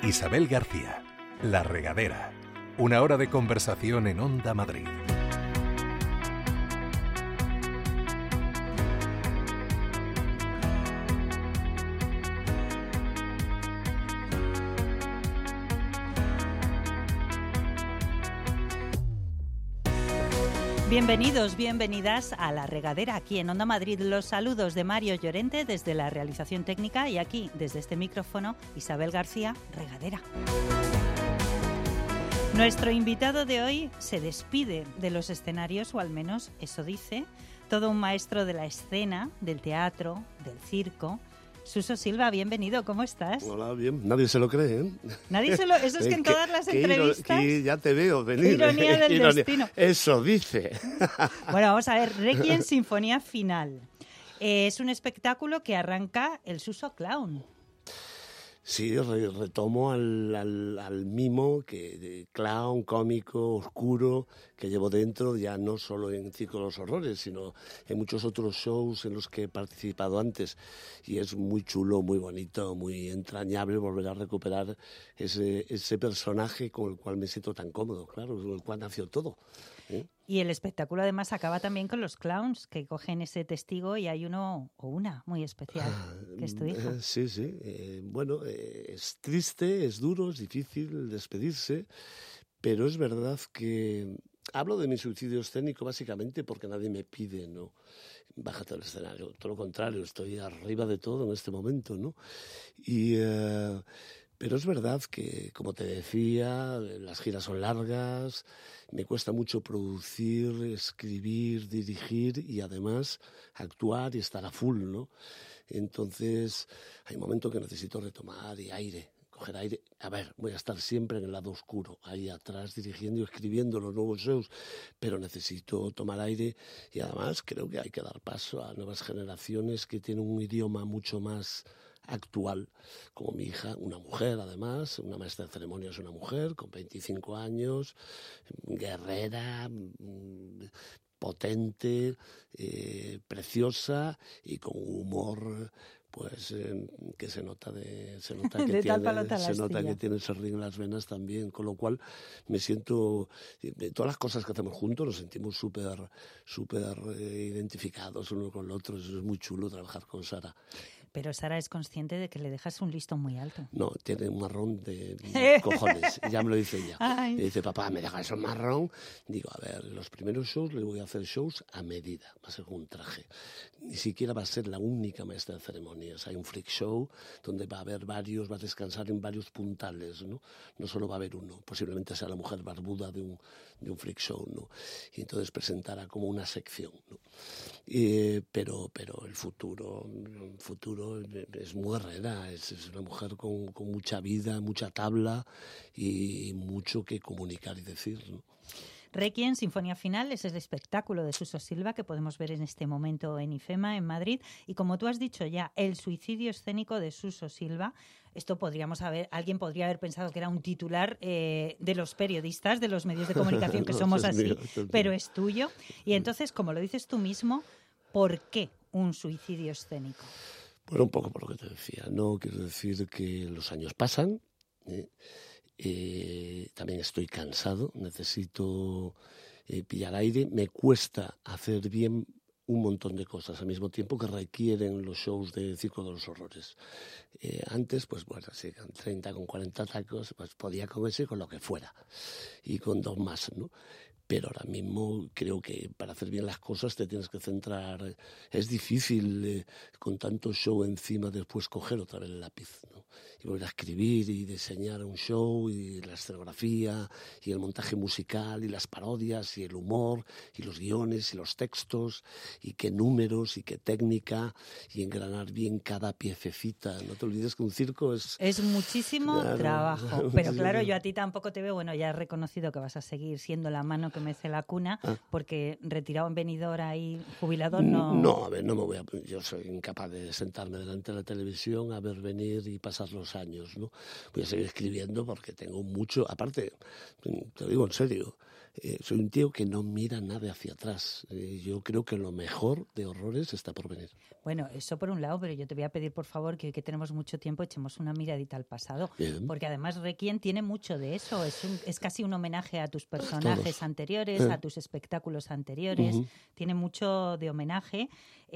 Isabel García, La Regadera. Una hora de conversación en Onda Madrid. Bienvenidos, bienvenidas a La Regadera, aquí en Onda Madrid. Los saludos de Mario Llorente desde la realización técnica y aquí, desde este micrófono, Isabel García, Regadera. Nuestro invitado de hoy se despide de los escenarios, o al menos eso dice, todo un maestro de la escena, del teatro, del circo. Suso Silva, bienvenido, ¿cómo estás? Hola, bien. Nadie se lo cree, ¿eh? Nadie se lo... Eso es que en todas las entrevistas... ya te veo venir. Ironía del destino. Eso dice. Bueno, vamos a ver. Requiem Sinfonía Final. Es un espectáculo que arranca el Suso Clown. Sí, retomo al mimo, de clown, cómico, oscuro, que llevo dentro, ya no solo en Circo de los Horrores, sino en muchos otros shows en los que he participado antes. Y es muy chulo, muy bonito, muy entrañable volver a recuperar ese personaje con el cual me siento tan cómodo, claro, con el cual nació todo. Y el espectáculo además acaba también con los clowns que cogen ese testigo y hay uno o una muy especial, que es tu hija. Sí. Bueno, es triste, es duro, es difícil despedirse, pero es verdad que hablo de mi suicidio escénico básicamente porque nadie me pide, ¿no? Bájate del escenario. Todo lo contrario, estoy arriba de todo en este momento, ¿no? Pero es verdad que, como te decía, las giras son largas, me cuesta mucho producir, escribir, dirigir y además actuar y estar a full, ¿no? Entonces hay momentos que necesito retomar coger aire. A ver, voy a estar siempre en el lado oscuro, ahí atrás, dirigiendo y escribiendo los nuevos shows, pero necesito tomar aire y además creo que hay que dar paso a nuevas generaciones que tienen un idioma mucho más actual, como mi hija, una mujer además, una maestra de ceremonias, una mujer con 25 años, guerrera, potente, preciosa y con un humor pues que se nota que tiene ese ring en las venas también, con lo cual me siento, de todas las cosas que hacemos juntos nos sentimos súper identificados uno con el otro. Eso es muy chulo trabajar con Sara. Pero Sara es consciente de que le dejas un listón muy alto. No, tiene un marrón de cojones. Ya me lo dice ella. Ay. Me dice, papá, ¿me dejas un marrón? Digo, a ver, los primeros shows le voy a hacer shows a medida. Va a ser con un traje. Ni siquiera va a ser la única maestra de ceremonias. Hay un freak show donde va a haber varios, va a descansar en varios puntales, ¿no? No solo va a haber uno. Posiblemente sea la mujer barbuda de un freak show, ¿no? Y entonces presentará como una sección, ¿no? Pero el futuro es muy guerrera, es una mujer con mucha vida, mucha tabla y mucho que comunicar y decir, ¿no? Requiem, Sinfonía Final, es el espectáculo de Suso Silva que podemos ver en este momento en IFEMA, en Madrid. Y como tú has dicho ya, el suicidio escénico de Suso Silva. Esto alguien podría haber pensado que era un titular de los periodistas, de los medios de comunicación, que No, somos es así, mío. pero es tuyo. Y entonces, como lo dices tú mismo, ¿por qué un suicidio escénico? Bueno, un poco por lo que te decía, ¿no? Quiero decir que los años pasan, también estoy cansado, necesito pillar aire, me cuesta hacer bien un montón de cosas al mismo tiempo que requieren los shows de Circo de los Horrores. Antes, pues bueno, sí, con 30, con 40 tacos, pues podía con ese, con lo que fuera, y con 2 más, ¿no? Pero ahora mismo creo que para hacer bien las cosas te tienes que centrar. Es difícil con tanto show encima después coger otra vez el lápiz, ¿no? Y volver a escribir y diseñar un show y la escenografía y el montaje musical y las parodias y el humor y los guiones y los textos y qué números y qué técnica y engranar bien cada piececita. No te olvides que un circo es muchísimo trabajo. Pero claro, yo a ti tampoco te veo. Bueno, ya he reconocido que vas a seguir siendo la mano que mece la cuna, porque retirado en Benidorm ahí, jubilado, no... No, a ver, no me voy a... Yo soy incapaz de sentarme delante de la televisión a ver venir y pasar los años, ¿no? Voy a seguir escribiendo porque tengo mucho... Aparte, te lo digo en serio, soy un tío que no mira nada hacia atrás. Yo creo que lo mejor de Horrores está por venir. Bueno, eso por un lado, pero yo te voy a pedir, por favor, que hoy que tenemos mucho tiempo echemos una miradita al pasado. Bien. Porque además Requiem tiene mucho de eso. Es casi un homenaje a tus personajes Todos. anteriores, a tus espectáculos anteriores. Tiene mucho de homenaje.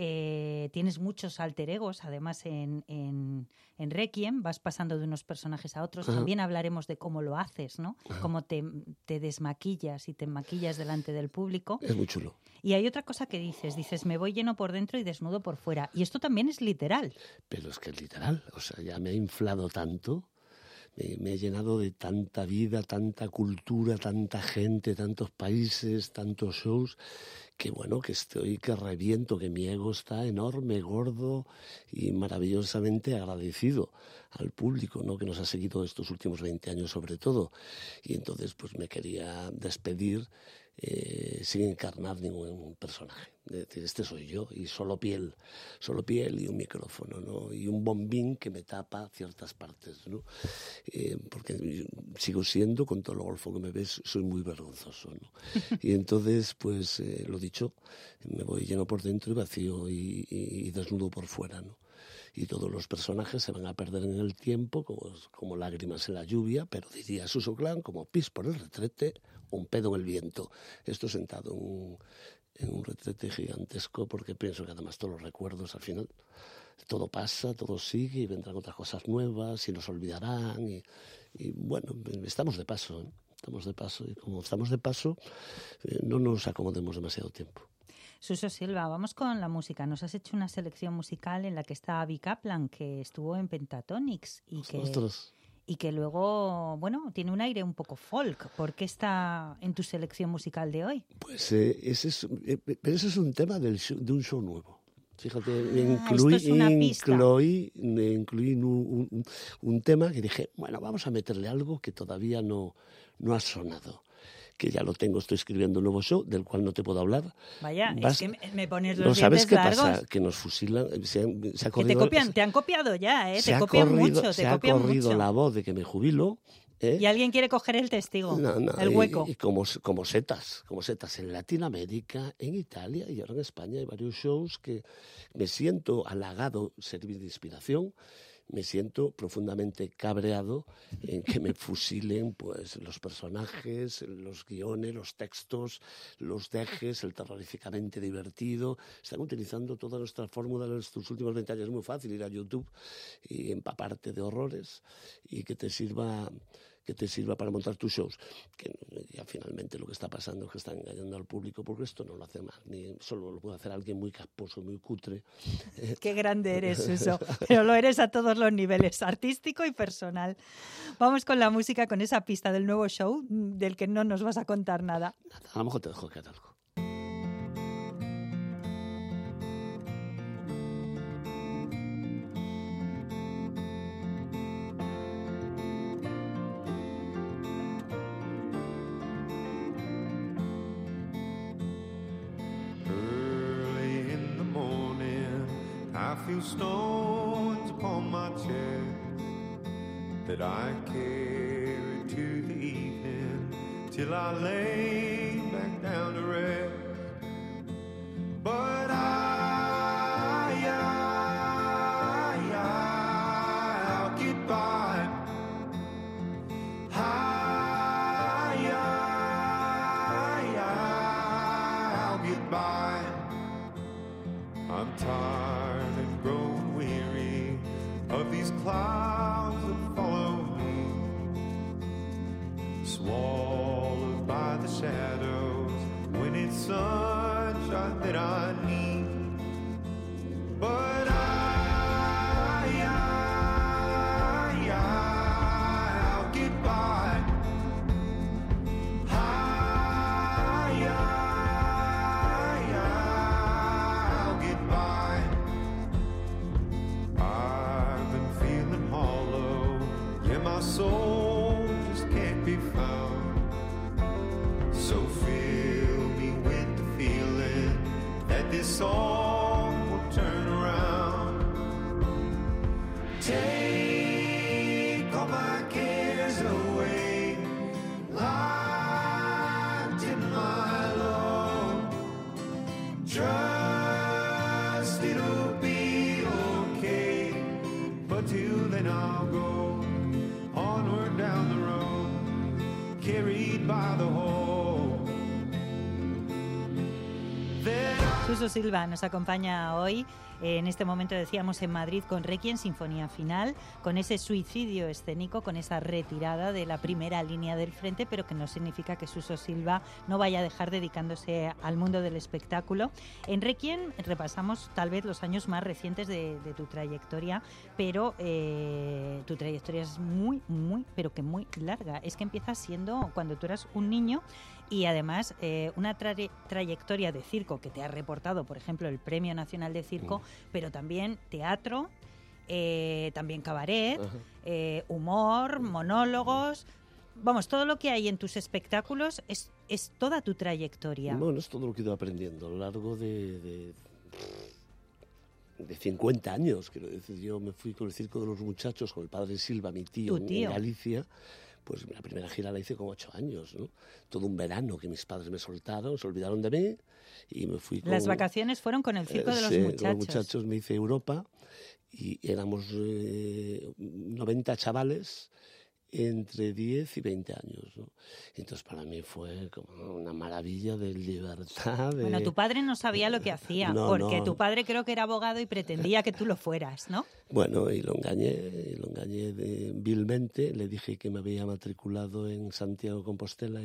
Tienes muchos alter egos, además, en Requiem. Vas pasando de unos personajes a otros. También hablaremos de cómo lo haces, ¿no? Cómo te desmaquillas y te maquillas delante del público. Es muy chulo. Y hay otra cosa que dices, me voy lleno por dentro y desnudo por fuera. Y esto también es literal. Pero es que es literal, o sea, ya me ha inflado tanto, me he llenado de tanta vida, tanta cultura, tanta gente, tantos países, tantos shows, que bueno, que estoy, que reviento, que mi ego está enorme, gordo y maravillosamente agradecido al público, ¿no?, que nos ha seguido estos últimos 20 años sobre todo. Y entonces pues me quería despedir sin encarnar ningún personaje. Es decir, este soy yo y solo piel y un micrófono, ¿no?, y un bombín que me tapa ciertas partes, ¿no? Porque sigo siendo, con todo lo golfo que me ves, soy muy vergonzoso, ¿no? Y entonces, pues lo dicho, me voy lleno por dentro y vacío y desnudo por fuera, ¿no? Y todos los personajes se van a perder en el tiempo, como lágrimas en la lluvia, pero diría Suso Clan, como pis por el retrete, un pedo en el viento. Estoy sentado en un retrete gigantesco porque pienso que además todos los recuerdos al final, todo pasa, todo sigue y vendrán otras cosas nuevas y nos olvidarán y bueno, estamos de paso, ¿eh? Estamos de paso y como estamos de paso no nos acomodemos demasiado tiempo. Suso Silva, vamos con la música. Nos has hecho una selección musical en la que está Abby Kaplan, que estuvo en Pentatonix y que luego, bueno, tiene un aire un poco folk. ¿Por qué está en tu selección musical de hoy? Pues ese es un tema de un show nuevo. Fíjate, incluí un tema que dije, bueno, vamos a meterle algo que todavía no ha sonado. Que ya lo tengo, estoy escribiendo un nuevo show del cual no te puedo hablar. Vaya, es que me pones los ¿No sabes qué largos? pasa? Que nos fusilan. Se ha corrido, que te copian, te han copiado ya, ¿eh? Se te copian mucho, te se ha copian corrido mucho. la voz de que me jubilo. Y alguien quiere coger el testigo, el hueco. Y como setas en Latinoamérica, en Italia y ahora en España hay varios shows que me siento halagado servir de inspiración. Me siento profundamente cabreado en que me fusilen pues los personajes, los guiones, los textos, los dejes, el terroríficamente divertido. Están utilizando toda nuestra fórmula en estos últimos 20 años. Es muy fácil ir a YouTube y empaparte de horrores y que te sirva para montar tus shows. Que ya finalmente lo que está pasando es que están engañando al público, porque esto no lo hace más, ni solo lo puede hacer alguien muy casposo, muy cutre. Qué grande eres, Suso, pero lo eres a todos los niveles, artístico y personal. Vamos con la música, con esa pista del nuevo show, del que no nos vas a contar nada. A lo mejor te dejo que haga algo. Few stones upon my chest that I carry to the evening till I lay back down to rest. But I'll get by. I'll get by. I'm tired and grown weary of these clouds that follow me, swallowed by the shadows when it's sunshine that I need. But I'll get by. I'll get by. I've been feeling hollow, yeah, my soul just can't be found. So fill me with the feeling that this song will turn around. Take all my cares away, light to I'll go onward down the road, carried by the whole. Then Suso Silva nos acompaña hoy. En este momento decíamos en Madrid con Requiem, Sinfonía Final, con ese suicidio escénico, con esa retirada de la primera línea del frente, pero que no significa que Suso Silva no vaya a dejar dedicándose al mundo del espectáculo. En Requiem repasamos tal vez los años más recientes de tu trayectoria, pero tu trayectoria es muy, pero que muy larga. Es que empiezas siendo cuando tú eras un niño y además una trayectoria de circo que te ha reportado, por ejemplo, el Premio Nacional de Circo, pero también teatro, también cabaret, humor, monólogos. Vamos, todo lo que hay en tus espectáculos es toda tu trayectoria. Bueno, es todo lo que he ido aprendiendo a lo largo de 50 años. Quiero decir, yo me fui con el Circo de los Muchachos, con el padre Silva, mi tío, en Galicia. Pues la primera gira la hice con 8 años, ¿no? Todo un verano que mis padres me soltaron, se olvidaron de mí y me fui con... Las vacaciones fueron con el Circo de los Muchachos. Con los Muchachos me hice Europa y éramos 90 chavales entre 10 y 20 años, ¿no? Entonces para mí fue como una maravilla de libertad. Bueno, tu padre no sabía lo que hacía, porque tu padre creo que era abogado y pretendía que tú lo fueras, ¿no? Bueno, y lo engañé vilmente. Le dije que me había matriculado en Santiago de Compostela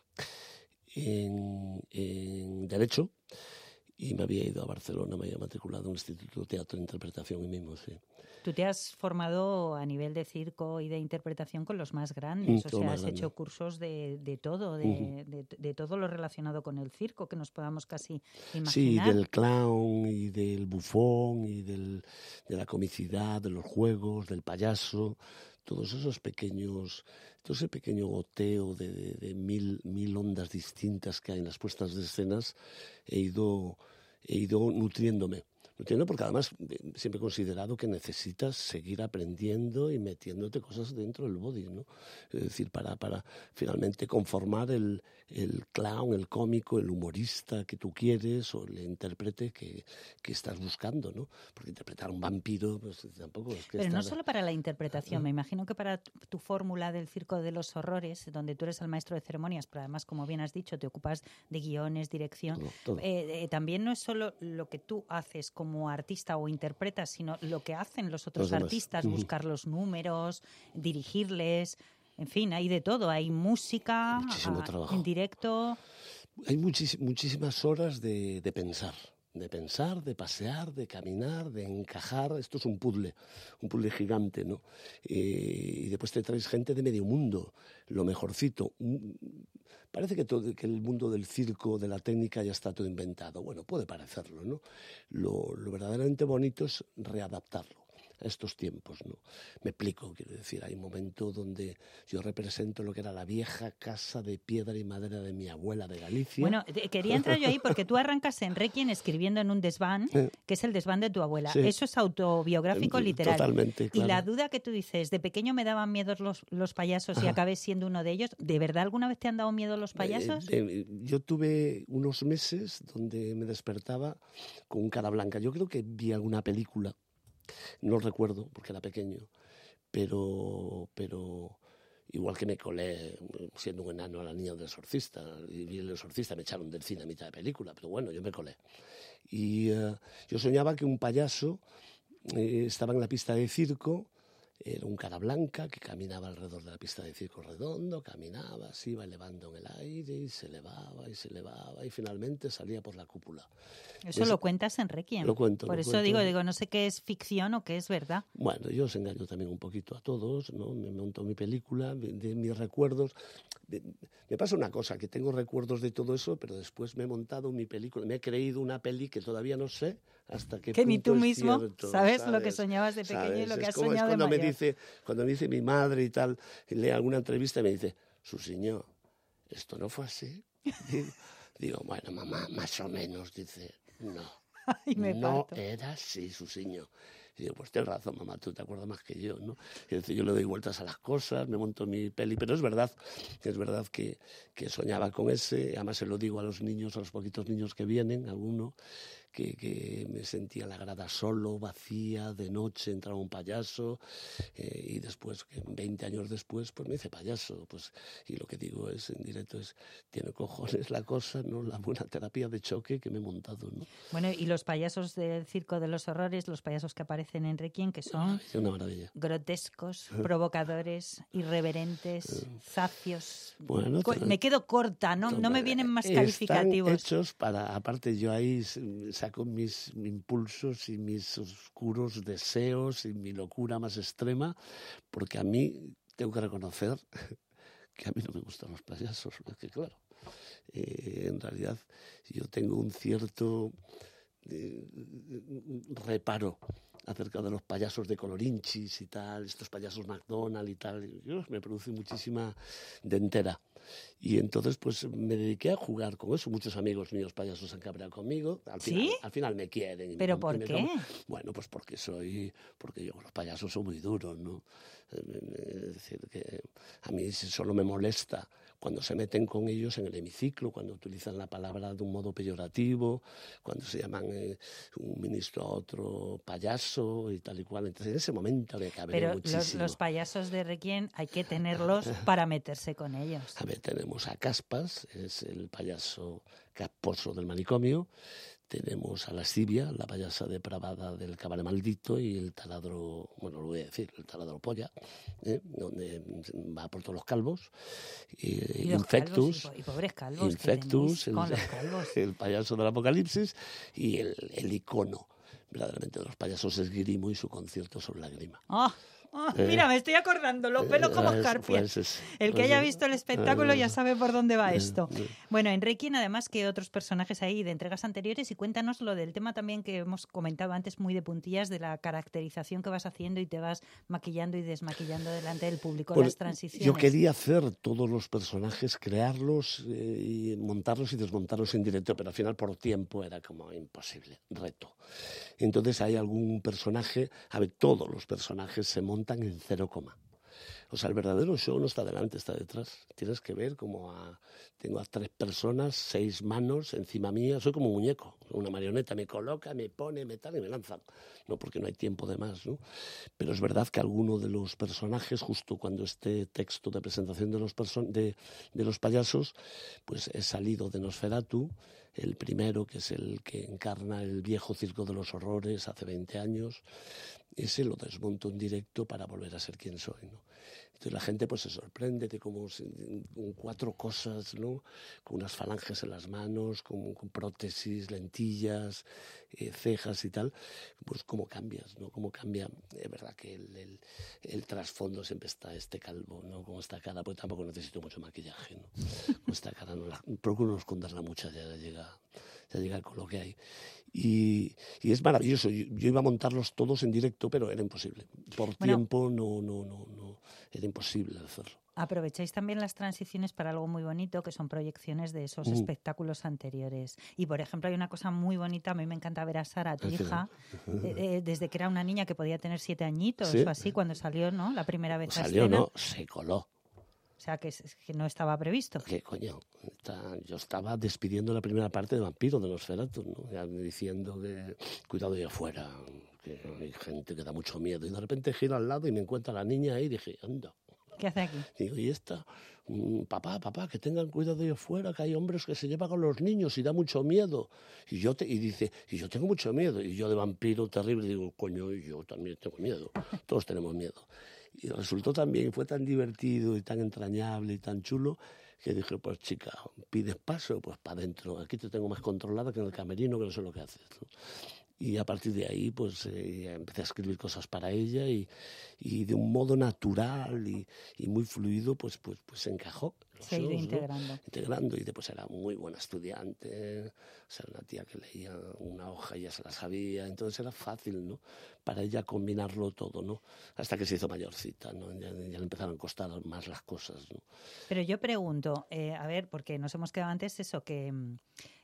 en Derecho y me había ido a Barcelona, me había matriculado en un instituto de teatro e interpretación y mimo, sí. Tú te has formado a nivel de circo y de interpretación con los más grandes, o sea, has hecho cursos de todo, de todo lo relacionado con el circo, que nos podamos casi imaginar. Sí, del clown y del bufón y de la comicidad, de los juegos, del payaso, todos esos pequeños, todo ese pequeño goteo de mil ondas distintas que hay en las puestas de escenas, he ido nutriéndome. Porque además siempre he considerado que necesitas seguir aprendiendo y metiéndote cosas dentro del body, ¿no? Es decir, para finalmente conformar el clown, el cómico, el humorista que tú quieres o el intérprete que estás buscando, ¿no? Porque interpretar a un vampiro pues tampoco es que... Pero no solo para la interpretación, me imagino que para tu fórmula del Circo de los Horrores, donde tú eres el maestro de ceremonias, pero además, como bien has dicho, te ocupas de guiones, dirección, todo. También no es solo lo que tú haces como artista o interpretas, sino lo que hacen los otros artistas, buscar los números, dirigirles, en fin, hay de todo, hay música, muchísimo trabajo en directo. Hay muchísimas horas de pensar, de pasear, de caminar, de encajar. Esto es un puzzle gigante, ¿no? Y después te traes gente de medio mundo, lo mejorcito. Parece que el mundo del circo, de la técnica, ya está todo inventado. Bueno, puede parecerlo, ¿no? Lo verdaderamente bonito es readaptarlo a estos tiempos, ¿no? Me explico, quiero decir, hay un momento donde yo represento lo que era la vieja casa de piedra y madera de mi abuela de Galicia. Bueno, quería entrar yo ahí porque tú arrancas en Requiem escribiendo en un desván, que es el desván de tu abuela. Sí. Eso es autobiográfico literal. Totalmente, claro. Y la duda que tú dices, de pequeño me daban miedo los payasos y acabé siendo uno de ellos. ¿De verdad alguna vez te han dado miedo los payasos? Yo tuve unos meses donde me despertaba con un cara blanca. Yo creo que vi alguna película. No recuerdo, porque era pequeño, pero igual que me colé siendo un enano a la niña del exorcista, y vi el exorcista, me echaron del cine a mitad de película, pero bueno, yo me colé. Y yo soñaba que un payaso estaba en la pista de circo, era un cara blanca que caminaba alrededor de la pista de circo redondo, caminaba, se iba elevando en el aire y se elevaba y finalmente salía por la cúpula. Eso lo cuentas en Requiem. Lo cuento. Por eso digo, no sé qué es ficción o qué es verdad. Bueno, yo os engaño también un poquito a todos, ¿no? Me monto mi película, de mis recuerdos. Me pasa una cosa, que tengo recuerdos de todo eso, pero después me he montado mi película, me he creído una peli que todavía no sé hasta qué punto ni tú es mismo cierto, sabes lo que soñabas de pequeño y lo que has soñado de mayor. Cuando me dice mi madre y tal, lee alguna entrevista y me dice, su señor, ¿esto no fue así? Digo, bueno, mamá, más o menos, dice, no. No era así, su señor. Y digo, pues tienes razón, mamá, tú te acuerdas más que yo, ¿no? Y decir, yo le doy vueltas a las cosas, me monto mi peli, pero es verdad que soñaba con ese, además se lo digo a los niños, a los poquitos niños que vienen, alguno, que me sentía en la grada solo, vacía, de noche entraba un payaso, y después, 20 años después, pues me hice payaso. Pues, y lo que digo es, en directo, tiene cojones la cosa, ¿no? La buena terapia de choque que me he montado, ¿no? Bueno, y los payasos del Circo de los Horrores, los payasos que aparecen en Requiem, que son una maravilla. Grotescos, provocadores, irreverentes, zafios. Bueno, me quedo corta, no me vienen más calificativos. Están hechos para, aparte yo ahí saco mis impulsos y mis oscuros deseos y mi locura más extrema, porque a mí tengo que reconocer que a mí no me gustan los payasos, porque claro, en realidad yo tengo un cierto reparo acerca de los payasos de colorinchis y tal, estos payasos McDonald's y tal, me produce muchísima dentera. Y entonces pues me dediqué a jugar con eso. Muchos amigos míos payasos han cabreado conmigo. Al final me quieren. ¿Pero por qué? Bueno, pues porque yo con los payasos soy muy duro, ¿no? Es decir, que a mí solo me molesta cuando se meten con ellos en el hemiciclo, cuando utilizan la palabra de un modo peyorativo, cuando se llaman un ministro a otro payaso y tal y cual. Entonces en ese momento me cabreo muchísimo. Pero los payasos de Requiem hay que tenerlos para meterse con ellos. A ver, tenemos a Caspas, es el payaso casposo del manicomio. Tenemos a Lascivia, la payasa depravada del cabaret maldito, y el taladro, bueno, lo voy a decir, el taladro polla, donde va por todos los calvos. Y Infectus, calvos, y pobres calvos Infectus, con los calvos. El payaso del apocalipsis, y el icono verdaderamente de los payasos es Grimo y su concierto sobre la grima. Mira, me estoy acordando, los pelos como escarpias. El que haya visto el espectáculo ya sabe por dónde va esto. Bueno, en Requiem, además, que otros personajes ahí de entregas anteriores, y cuéntanos lo del tema también que hemos comentado antes, muy de puntillas, de la caracterización que vas haciendo y te vas maquillando y desmaquillando delante del público, las transiciones. Yo quería hacer todos los personajes, crearlos y montarlos y desmontarlos en directo, pero al final por tiempo era como imposible, reto. Entonces hay algún personaje, todos los personajes se montan en 0, o sea, el verdadero show no está delante, está detrás. Tienes que ver como tengo a 3 personas, 6 manos encima mía, soy como un muñeco, una marioneta, me coloca, me pone, me tal y me lanzan. No, porque no hay tiempo de más, ¿no? Pero es verdad que alguno de los personajes, justo cuando este texto de presentación de los payasos, pues he salido de Nosferatu, el primero, que es el que encarna el viejo Circo de los Horrores hace 20 años, ese lo desmonto en directo para volver a ser quien soy, ¿no? Entonces la gente pues se sorprende de cómo con 4 cosas, ¿no? Con unas falanges en las manos, con prótesis, lentillas, cejas y tal, pues cómo cambias, ¿no? Cómo cambia. Es verdad que el trasfondo siempre está este calvo, ¿no? Con esta cara, pues tampoco necesito mucho maquillaje, ¿no? Con esta cara procuro no esconderla mucho, ya llega con lo que hay. Y es maravilloso. Yo iba a montarlos todos en directo, pero era imposible. Por tiempo no era imposible hacerlo. Aprovecháis también las transiciones para algo muy bonito, que son proyecciones de esos espectáculos anteriores. Y, por ejemplo, hay una cosa muy bonita, a mí me encanta ver a Sara, tu hija, desde que era una niña que podía tener 7 añitos o así, cuando salió, ¿no? La primera vez a escena. No, se coló. O sea, que no estaba previsto. ¿Qué coño? Yo estaba despidiendo la primera parte de Vampiro, de Nosferatu, ¿no? Ya diciendo que cuidado de afuera, que hay gente que da mucho miedo. Y de repente giro al lado y me encuentro a la niña ahí y dije, anda. ¿Qué hace aquí? Digo, ¿y esta? Papá, que tengan cuidado de afuera, que hay hombres que se llevan con los niños y da mucho miedo. Y dice, y yo tengo mucho miedo. Y yo de vampiro terrible digo, coño, yo también tengo miedo. Todos tenemos miedo. Y resultó también, fue tan divertido y tan entrañable y tan chulo que dije, pues chica, pides paso, pues para adentro. Aquí te tengo más controlada que en el camerino, que no sé lo que haces, ¿no? Y a partir de ahí pues empecé a escribir cosas para ella y de un modo natural y muy fluido pues se encajó. Se ha ido integrando. ¿No? Integrando, y después era muy buena estudiante, o sea, una tía que leía una hoja y ya se la sabía, entonces era fácil, ¿no? Para ella combinarlo todo, ¿no? Hasta que se hizo mayorcita, ¿no? Ya le empezaron a costar más las cosas, ¿no? Pero yo pregunto, a ver, porque nos hemos quedado antes eso, que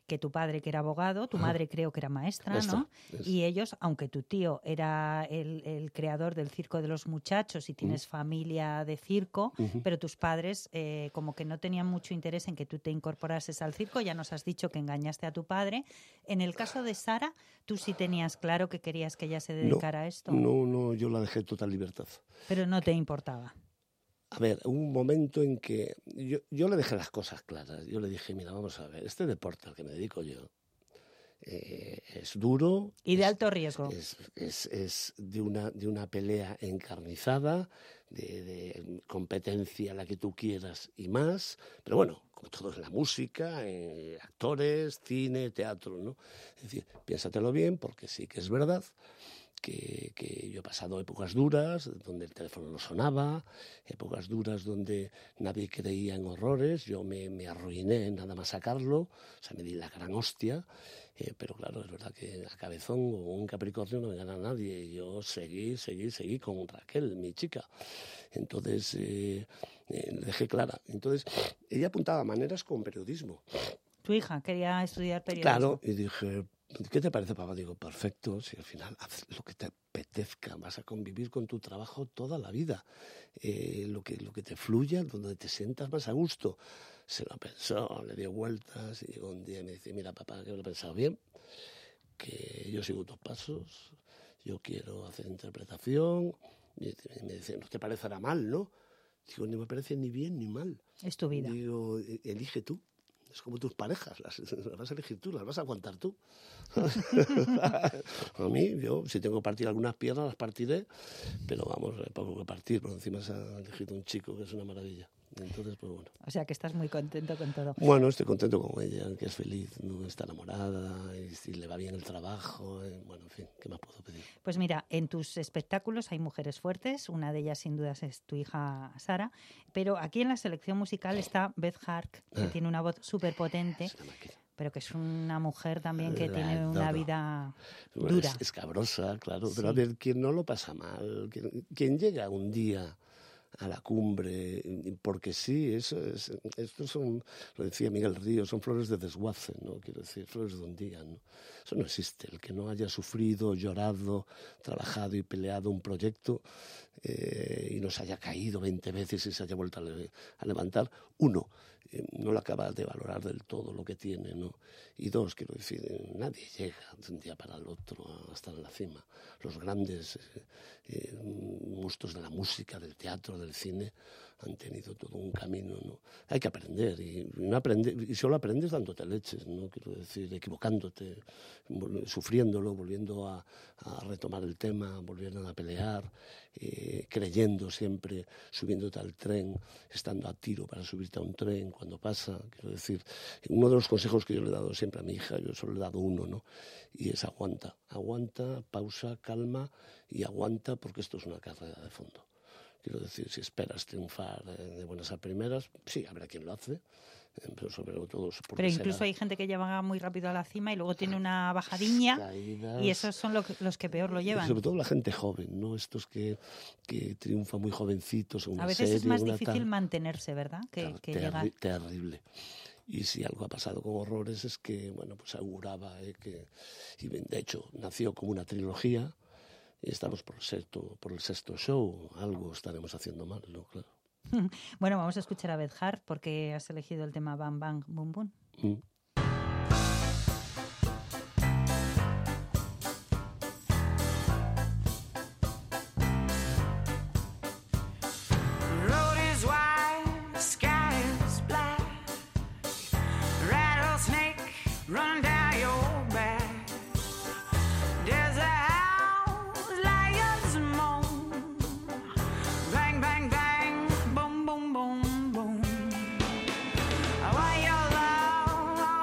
que tu padre, que era abogado, tu madre creo que era maestra, ¿no? Eso. Y ellos, aunque tu tío era el creador del Circo de los Muchachos y tienes familia de circo, pero tus padres como que no tenían mucho interés en que tú te incorporases al circo. Ya nos has dicho que engañaste a tu padre. En el caso de Sara, ¿tú sí tenías claro que querías que ella se dedicara a esto? No, yo la dejé total libertad. Pero no te importaba. A ver, hubo un momento en que yo le dejé las cosas claras. Yo le dije, mira, vamos a ver, este deporte al que me dedico yo es duro. Y de alto riesgo. Es de una pelea encarnizada, de competencia la que tú quieras y más. Pero bueno, como todo en la música, actores, cine, teatro, ¿no? Es decir, piénsatelo bien, porque sí que es verdad que yo he pasado épocas duras donde el teléfono no sonaba, épocas duras donde nadie creía en horrores, yo me arruiné nada más sacarlo, o sea, me di la gran hostia, pero claro, es verdad que a cabezón o un Capricornio no me gana nadie, y yo seguí con Raquel, mi chica. Entonces, le dejé clara. Entonces, ella apuntaba maneras con periodismo. Tu hija quería estudiar periodismo. Claro, y dije, ¿qué te parece, papá? Digo, perfecto, si al final haz lo que te apetezca, vas a convivir con tu trabajo toda la vida, lo que te fluya, donde te sientas más a gusto. Se lo pensó, le dio vueltas y llegó un día y me dice, mira, papá, que lo he pensado bien, que yo sigo tus pasos, yo quiero hacer interpretación. Y me dice, no te parecerá mal, ¿no? Digo, ni me parece ni bien ni mal. Es tu vida. Digo, elige tú. Es como tus parejas, las vas a elegir tú, las vas a aguantar tú. A mí, yo, si tengo que partir algunas piernas, las partiré, pero vamos, hay poco que partir, por encima se ha elegido un chico que es una maravilla. Entonces, pues bueno. O sea, que estás muy contento con todo. Bueno, estoy contento con ella, que es feliz, no está enamorada, y si le va bien el trabajo, bueno, en fin, ¿qué más puedo pedir? Pues mira, en tus espectáculos hay mujeres fuertes, una de ellas sin dudas es tu hija Sara, pero aquí en la selección musical está Beth Hart, que tiene una voz súper potente, pero que es una mujer también que tiene una vida dura. Es escabrosa, claro, Sí. pero a ver, quien no lo pasa mal, quien llega un día a la cumbre, porque sí, estos son, lo decía Miguel Ríos, son flores de desguace, ¿no? Quiero decir, flores de un día, ¿no? Eso no existe, el que no haya sufrido, llorado, trabajado y peleado un proyecto y no se haya caído 20 veces y se haya vuelto a levantar, uno, no lo acaba de valorar del todo lo que tiene, ¿no? Y dos, quiero decir, nadie llega de un día para el otro a estar en la cima. Los grandes monstruos de la música, del teatro, del cine, han tenido todo un camino, ¿no? Hay que aprender, y solo aprendes dándote leches, ¿no? Quiero decir, equivocándote, sufriéndolo, volviendo a retomar el tema, volviendo a pelear, creyendo siempre, subiéndote al tren, estando a tiro para subirte a un tren cuando pasa. Quiero decir, uno de los consejos que yo le he dado siempre a mi hija, yo solo le he dado uno, ¿no? Y es aguanta, pausa, calma y aguanta, porque esto es una carrera de fondo. Quiero decir, si esperas triunfar de buenas a primeras, sí, habrá quien lo hace, pero sobre todo... Pero incluso hay gente que llega muy rápido a la cima y luego tiene una bajadiña, caídas, y esos son los que peor lo llevan. Sobre todo la gente joven, ¿no? Estos que triunfan muy jovencitos en una serie. A veces serie, es más difícil mantenerse, ¿verdad? Que llegar. Terrible. Y si algo ha pasado con Horrores es que, bueno, pues auguraba que... Y de hecho, nació como una trilogía. Y estamos por el sexto show, algo estaremos haciendo mal, ¿no? Claro. Bueno, vamos a escuchar a Beth Hart porque has elegido el tema Bam Bam Boom Boom. Why your love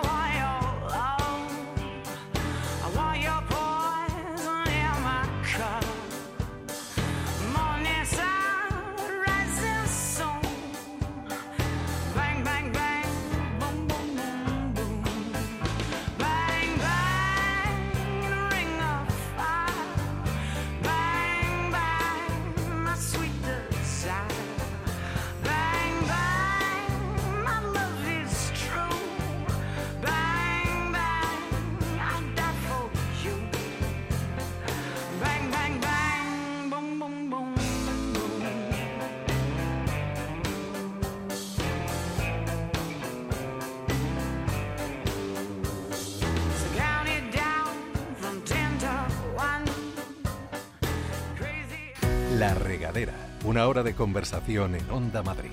La Regadera, una hora de conversación en Onda Madrid.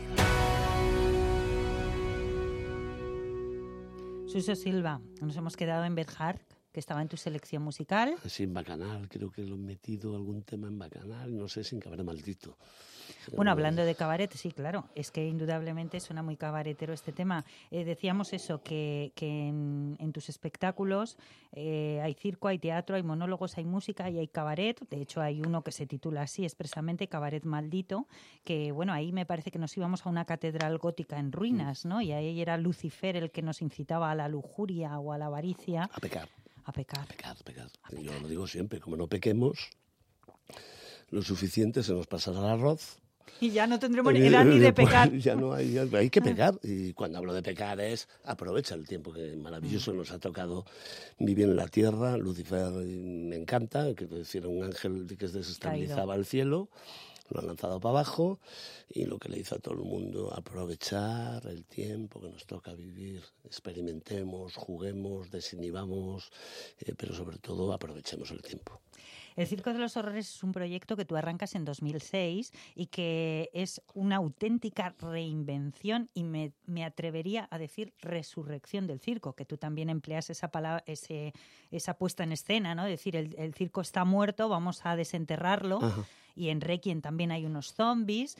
Suso Silva, nos hemos quedado en Beth Hart, que estaba en tu selección musical. Sí, en Bacanal, creo que lo he metido algún tema en Bacanal, no sé, sin Cabaret Maldito. Bueno, hablando de cabaret, sí, claro, es que indudablemente suena muy cabaretero este tema. Decíamos eso, que en tus espectáculos hay circo, hay teatro, hay monólogos, hay música y hay cabaret. De hecho, hay uno que se titula así expresamente, Cabaret Maldito, que bueno, ahí me parece que nos íbamos a una catedral gótica en ruinas, ¿no? Y ahí era Lucifer el que nos incitaba a la lujuria o a la avaricia. A pecar. A pecar. A pecar. Yo lo digo siempre, como no pequemos, lo suficiente se nos pasará el arroz. Y ya no tendremos edad ni de pecar. Ya no hay que pecar. Y cuando hablo de pecar es aprovecha el tiempo que maravilloso nos ha tocado vivir en la tierra. Lucifer me encanta, que decir, un ángel que desestabilizaba el cielo. Lo han lanzado para abajo y lo que le hizo a todo el mundo, aprovechar el tiempo que nos toca vivir, experimentemos, juguemos, desinhibamos, pero sobre todo aprovechemos el tiempo. El Circo de los Horrores es un proyecto que tú arrancas en 2006 y que es una auténtica reinvención y me atrevería a decir resurrección del circo, que tú también empleas esa palabra, esa puesta en escena, ¿no? Es decir, el circo está muerto, vamos a desenterrarlo. Ajá. Y en Requiem también hay unos zombies.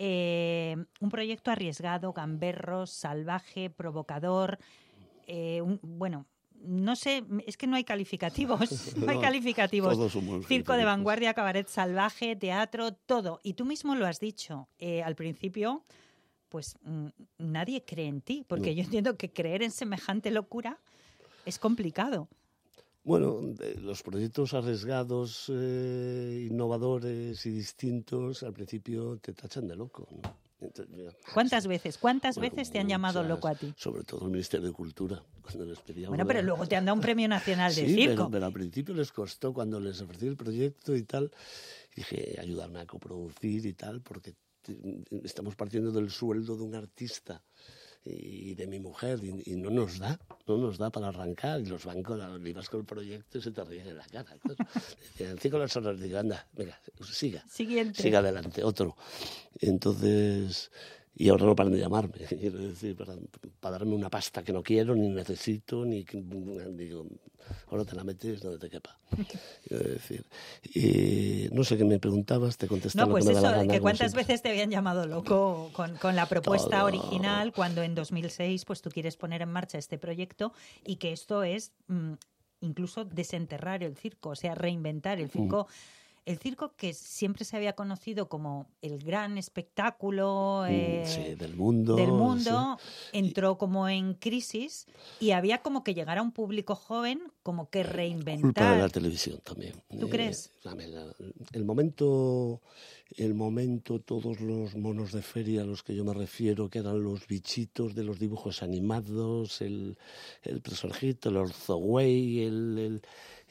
Un proyecto arriesgado, gamberro, salvaje, provocador. Bueno, no sé, es que no hay calificativos. No hay calificativos. Circo de vanguardia, cabaret salvaje, teatro, todo. Y tú mismo lo has dicho. Al principio, pues nadie cree en ti, porque yo entiendo que creer en semejante locura es complicado. Bueno, los proyectos arriesgados, innovadores y distintos, al principio te tachan de loco, ¿no? Entonces, ¿Cuántas veces te han llamado loco a ti? Sobre todo el Ministerio de Cultura, cuando les pedía... Bueno, pero luego te han dado un premio nacional de sí, circo. Pero al principio les costó, cuando les ofrecí el proyecto y tal, dije, ayudarme a coproducir y tal, porque estamos partiendo del sueldo de un artista y de mi mujer, y no nos da para arrancar, y los bancos ibas con el proyecto y se te ríen en la cara. Decían, 5 las horas, digo, anda, venga, siga adelante, otro. Entonces, y ahora no paran de llamarme, quiero decir, para darme una pasta que no quiero, ni necesito, ni digo, ahora te la metes donde te quepa. Quiero decir, no sé qué me preguntabas, te contestaba. No, pues lo que me da la eso, gana, que cuántas no sé. veces te habían llamado loco con la propuesta original, cuando en 2006 pues tú quieres poner en marcha este proyecto y que esto es incluso desenterrar el circo, o sea, reinventar el circo. El circo que siempre se había conocido como el gran espectáculo sí, del mundo, sí. Entró como en crisis y había como que llegar a un público joven, como que reinventar. Culpa de la televisión también. ¿Tú crees? El momento, todos los monos de feria a los que yo me refiero, que eran los bichitos de los dibujos animados, el personajito, el Orzoway,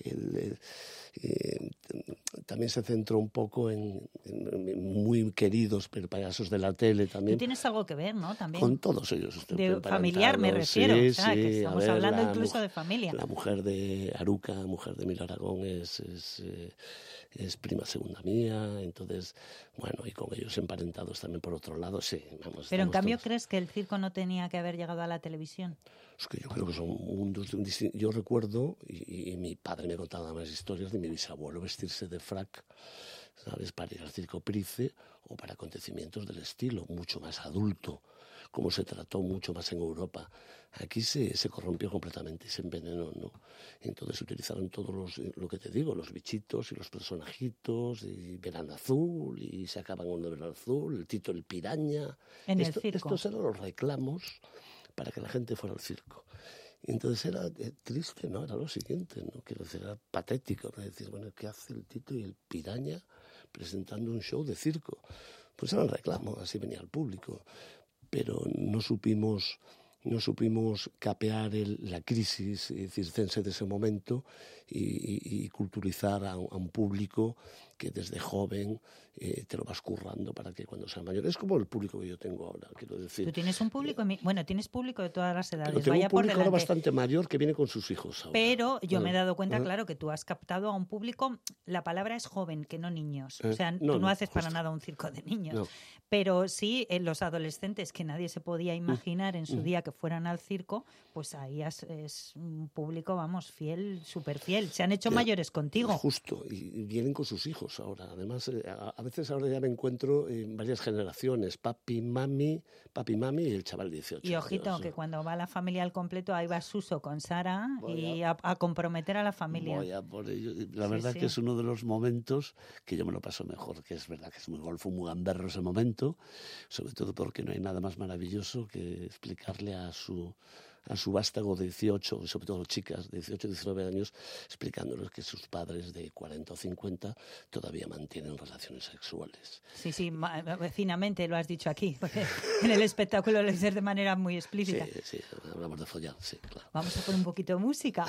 también se centró un poco en muy queridos payasos de la tele también. Tú tienes algo que ver, ¿no? También con todos ellos. De familiar me refiero, sí, o sea, que estamos hablando incluso de familia. La mujer de Aruca, mujer de Emilio Aragón, es prima segunda mía, entonces, bueno, y con ellos emparentados también por otro lado, sí. Vamos, pero en cambio, todos... ¿crees que el circo no tenía que haber llegado a la televisión? Es que yo creo que son mundos distintos. Yo recuerdo, y mi padre me contaba más historias de mi bisabuelo vestirse de frac, ¿sabes?, para ir al Circo Price o para acontecimientos del estilo, mucho más adulto, como se trató mucho más en Europa. Aquí se corrompió completamente y se envenenó, ¿no? Entonces utilizaron todos lo que te digo, los bichitos y los personajitos, y Verano Azul, y se acaban con el Verano Azul, el Tito el Piraña. En el circo. Estos eran los reclamos para que la gente fuera al circo. Y entonces era triste, ¿no? Era lo siguiente, ¿no? Quiero decir, era patético, ¿no? Decir, bueno, ¿qué hace el Tito y el Piraña presentando un show de circo? Pues era un reclamo, así venía el público. Pero no supimos capear la crisis circense de ese momento y culturizar a un público que desde joven te lo vas currando para que cuando seas mayor... Es como el público que yo tengo ahora, quiero decir. Tú tienes un público, bueno, tienes público de todas las edades. Pero tengo Vaya un por público ahora delante. bastante mayor que viene con sus hijos ahora. Pero yo me he dado cuenta, claro, que tú has captado a un público, la palabra es joven, que no niños. O sea, tú no haces para nada un circo de niños. No. Pero sí, los adolescentes que nadie se podía imaginar en su día que fueran al circo, pues ahí es un público, vamos, fiel, súper fiel. Se han hecho mayores contigo. Justo, y vienen con sus hijos ahora. Además, a veces ahora ya me encuentro en varias generaciones, papi, mami y el chaval 18. Y ojito, que cuando va la familia al completo, ahí va Suso con Sara y a comprometer a la familia. Voy a por ello. La verdad que es uno de los momentos que yo me lo paso mejor, que es verdad que es muy golfo, muy gamberro ese momento, sobre todo porque no hay nada más maravilloso que explicarle a su vástago de 18, sobre todo chicas de 18, 19 años, explicándoles que sus padres de 40 o 50 todavía mantienen relaciones sexuales. Sí, finamente lo has dicho aquí, porque en el espectáculo lo dices de manera muy explícita. Sí, hablamos de follar, sí, claro. Vamos a poner un poquito de música.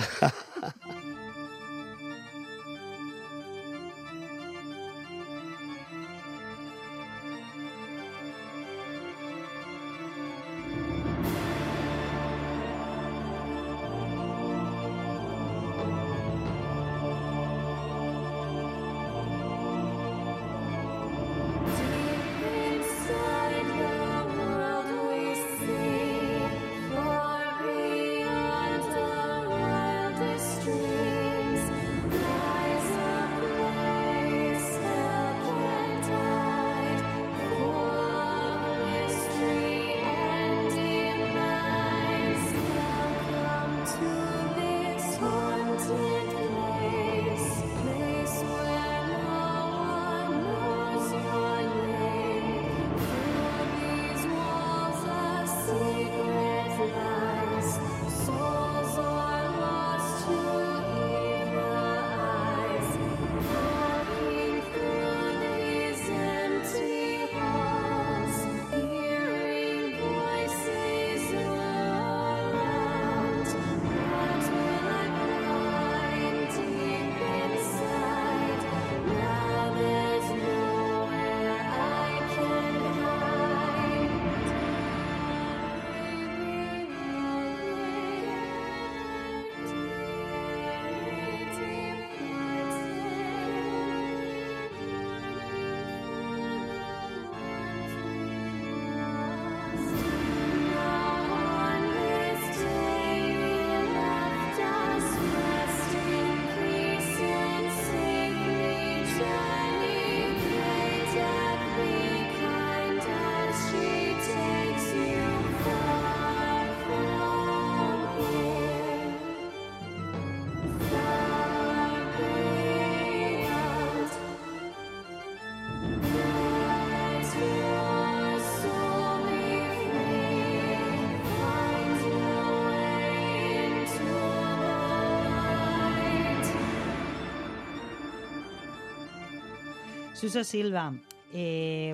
Suso Silva, el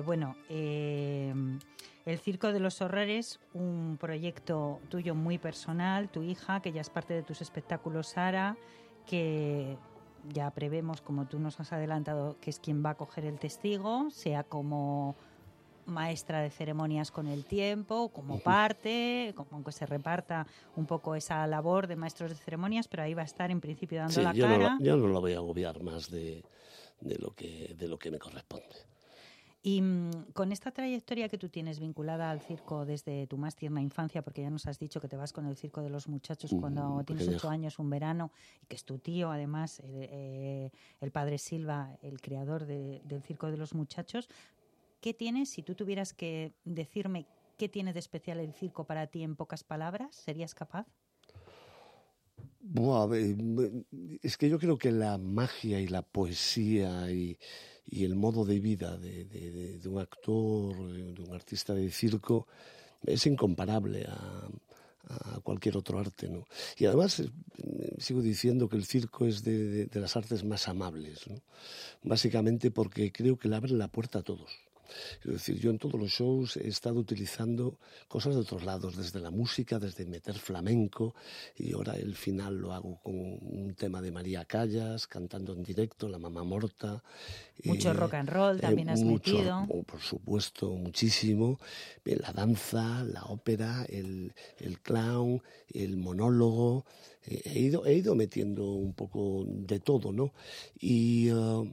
Circo de los Horrores, un proyecto tuyo muy personal, tu hija, que ya es parte de tus espectáculos, Sara, que ya prevemos, como tú nos has adelantado, que es quien va a coger el testigo, sea como maestra de ceremonias con el tiempo, como parte, como que se reparta un poco esa labor de maestros de ceremonias, pero ahí va a estar en principio dando la cara. Yo no lo voy a agobiar más de lo que me corresponde. Y con esta trayectoria que tú tienes vinculada al circo desde tu más tierna infancia, porque ya nos has dicho que te vas con el Circo de los Muchachos cuando tienes 8 años, un verano, y que es tu tío, además, el padre Silva, el creador del Circo de los Muchachos, ¿qué tienes? Si tú tuvieras que decirme qué tiene de especial el circo para ti en pocas palabras, ¿serías capaz? Es que yo creo que la magia y la poesía y el modo de vida de un actor, de un artista de circo, es incomparable a cualquier otro arte, ¿no? Y además sigo diciendo que el circo es de las artes más amables, ¿no? Básicamente porque creo que le abre la puerta a todos. Es decir, yo en todos los shows he estado utilizando cosas de otros lados, desde la música, desde meter flamenco, y ahora el final lo hago con un tema de María Callas, cantando en directo, La Mamá Morta. Mucho rock and roll también has metido. Por supuesto, muchísimo. La danza, la ópera, el clown, el monólogo. He ido metiendo un poco de todo, ¿no? Y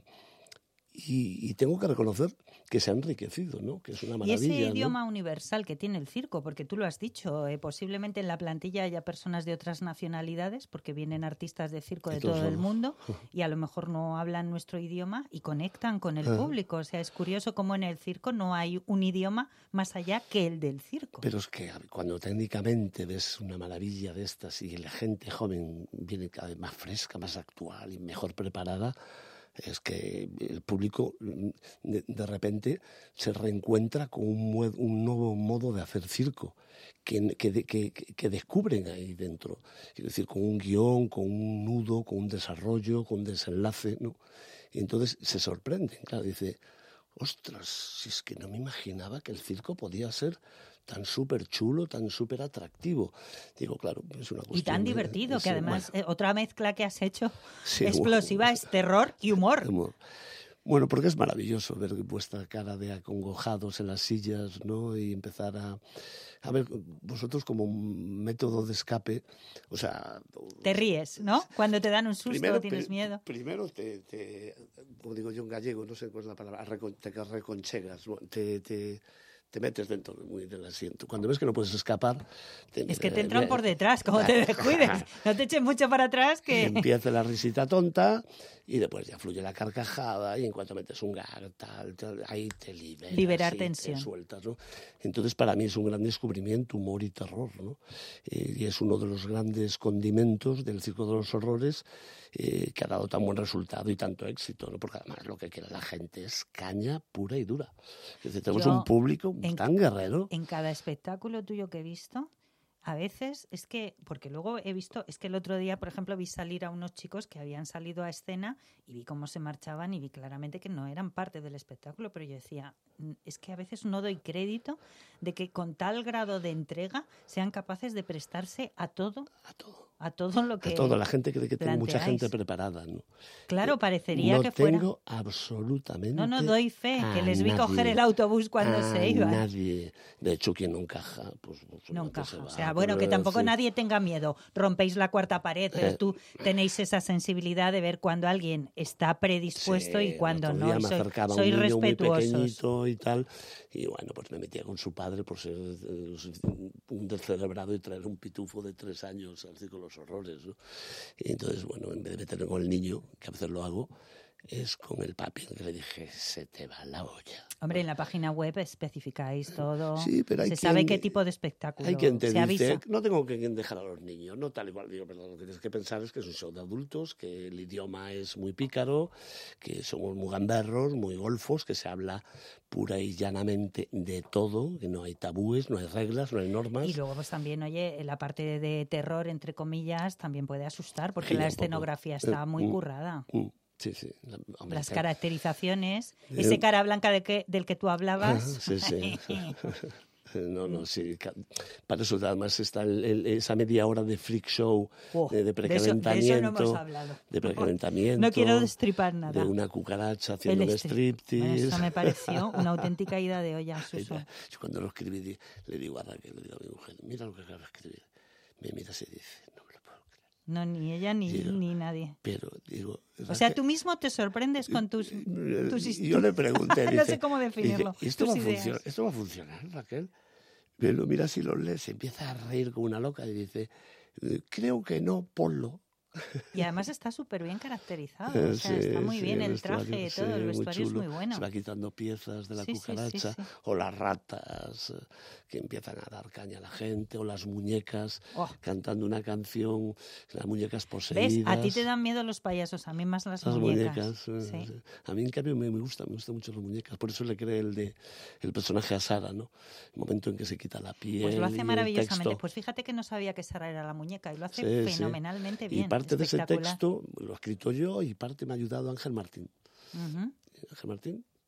tengo que reconocer que se ha enriquecido, ¿no? Que es una maravilla. Y ese idioma ¿no? universal que tiene el circo, porque tú lo has dicho, posiblemente en la plantilla haya personas de otras nacionalidades, porque vienen artistas de circo de todo el mundo y a lo mejor no hablan nuestro idioma y conectan con el público. O sea, es curioso cómo en el circo no hay un idioma más allá que el del circo. Pero es que cuando técnicamente ves una maravilla de estas y la gente joven viene cada vez más fresca, más actual y mejor preparada, es que el público de repente se reencuentra con un nuevo modo de hacer circo que descubren ahí dentro. Es decir, con un guión, con un nudo, con un desarrollo, con un desenlace, ¿no? Y entonces se sorprenden, claro, dice, ostras, si es que no me imaginaba que el circo podía ser tan súper chulo, tan súper atractivo. Digo, claro, es una cuestión... Y tan divertido, que además otra mezcla que has hecho bueno, explosiva es terror y humor. Bueno, porque es maravilloso ver vuestra cara de acongojados en las sillas, ¿no? Y empezar a ver, vosotros como método de escape, o sea... Te ríes, ¿no? Cuando te dan un susto, tienes miedo. Primero como digo yo en gallego, no sé cuál es la palabra, te reconchegas, te metes dentro del asiento. Cuando ves que no puedes escapar... Es que te entran por detrás, como te descuides. No te eches mucho para atrás que... Empieza la risita tonta y después ya fluye la carcajada y en cuanto metes un gag, tal, ahí te liberas. Liberar tensión. Te sueltas, ¿no? Entonces, para mí es un gran descubrimiento, humor y terror, ¿no? Y es uno de los grandes condimentos del Circo de los Horrores que ha dado tan buen resultado y tanto éxito, ¿no? Porque además lo que quiere la gente es caña pura y dura. Es decir, tenemos un público tan guerrero. En cada espectáculo tuyo que he visto, a veces es que, porque luego he visto, es que el otro día, por ejemplo, vi salir a unos chicos que habían salido a escena y vi cómo se marchaban y vi claramente que no eran parte del espectáculo, pero yo decía, es que a veces no doy crédito de que con tal grado de entrega sean capaces de prestarse a todo. A todo lo que... A todo, la gente cree que tengo mucha gente preparada, ¿no? Claro, parecería que fuera... No tengo absolutamente... No doy fe, que les vi coger el autobús cuando se iban. Nadie. De hecho, quien no encaja, pues no encaja. O sea, bueno, que tampoco nadie tenga miedo. Rompéis la cuarta pared, pero tú tenéis esa sensibilidad de ver cuando alguien está predispuesto y cuando no. Sois respetuosos. Muy pequeñito y tal. Y bueno, pues me metía con su padre por ser un descerebrado y traer un pitufo de 3 años al Circo de los Horrores, ¿no? Y entonces, bueno, en vez de meterme con el niño, que a veces lo hago, es con el papi, que le dije, se te va la olla. Hombre, en la página web especificáis todo. Sí, pero se sabe qué tipo de espectáculo. Hay quien te se dice, avisa. no tengo que dejar a los niños, no tal y cual. Digo, pero lo que tienes que pensar es que es un show de adultos, que el idioma es muy pícaro, que somos muy gamberros, muy golfos, que se habla pura y llanamente de todo, que no hay tabúes, no hay reglas, no hay normas. Y luego pues también, oye, la parte de terror, entre comillas, también puede asustar, porque la escenografía está muy currada. Sí, sí. Hombre, las caracterizaciones, ese cara blanca del que tú hablabas. Sí. Sí. Para eso además está esa media hora de freak show, de precalentamiento. De eso no hemos hablado. De precalentamiento. No quiero destripar nada. De una cucaracha haciendo un striptease. Bueno, eso me pareció una auténtica ida de olla, Suso. Yo cuando lo escribí, le digo a Raquel, le digo a mi mujer, mira lo que acabo de escribir. Me mira y dice, no me lo puedo creer. No, ni ella ni nadie. Pero digo... O sea, tú mismo te sorprendes con tus historias. Yo le pregunté, no dice, sé cómo definirlo. Dice, ¿Esto va a funcionar, Raquel? Me lo mira si lo lee, se empieza a reír como una loca y dice, creo que no, ponlo. Y además está súper bien caracterizado, o sea, está muy bien el traje y todo, el vestuario es muy bueno. Se va quitando piezas de la cucaracha, o las ratas que empiezan a dar caña a la gente, o las muñecas cantando una canción, las muñecas poseídas. ¿Ves? A ti te dan miedo los payasos, a mí más las muñecas. Sí. A mí en cambio me gustan mucho las muñecas, por eso le creé el personaje a Sara, ¿no? El momento en que se quita la piel. Pues lo hace maravillosamente. Pues fíjate que no sabía que Sara era la muñeca y lo hace fenomenalmente bien. Y parte de ese texto lo he escrito yo y parte me ha ayudado Ángel Martín. Ángel Martín,